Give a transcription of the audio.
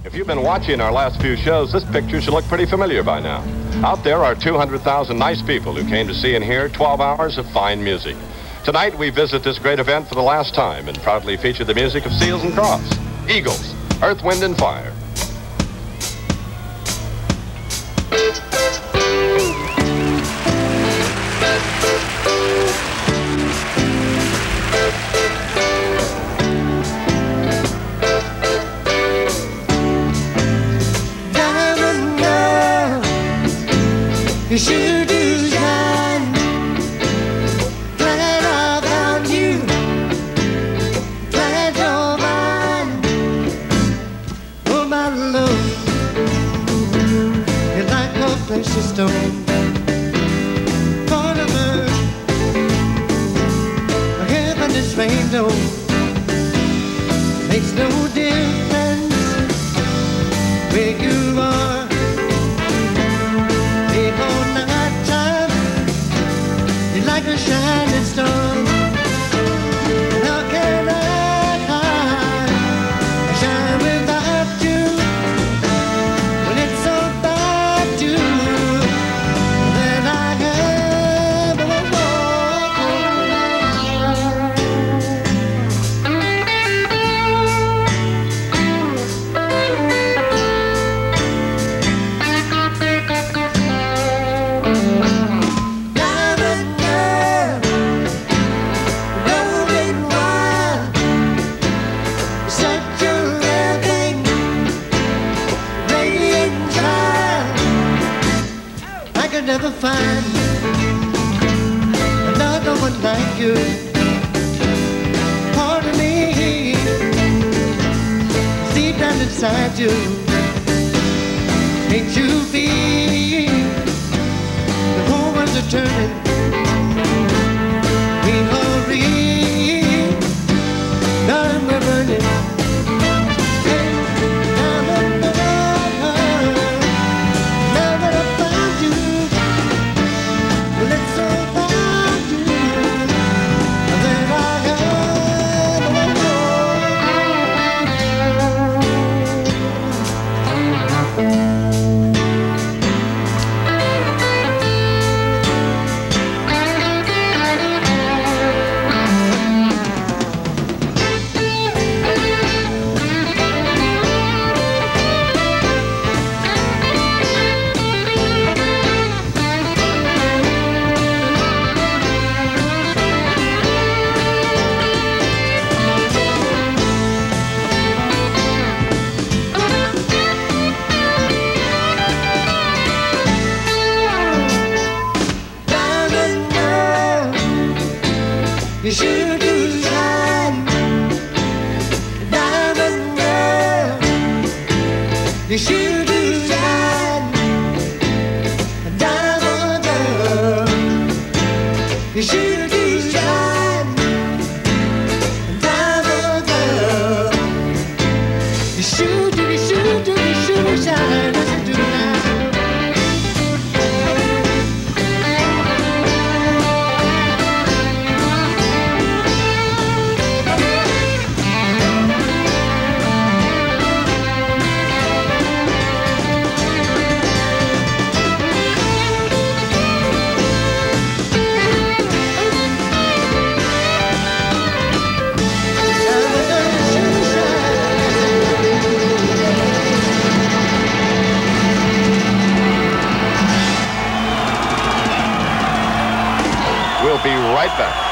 If you've been watching our last few shows, this picture should look pretty familiar by now. Out there are 200,000 nice people who came to see and hear 12 hours of fine music. Tonight, we visit this great event for the last time and proudly feature the music of Seals and Crofts, Eagles, Earth, Wind, and Fire. You sure do shine, glad I found you, glad you're mine. Oh my love, you're like a precious stone, for the earth, heaven is rainbow, makes no difference where you are. Like a shining star, how can I shine without you when it's about you that I have a never find another one like you. Part of me deep down inside you makes you feel the whole world's a turning. We hurry, darling, we're burning. You sure do shine, diamond girl. You sure do shine, diamond girl. You sure do shine, diamond girl. You sure do, you sure do, you sure do shine, as you do now. We'll be right back.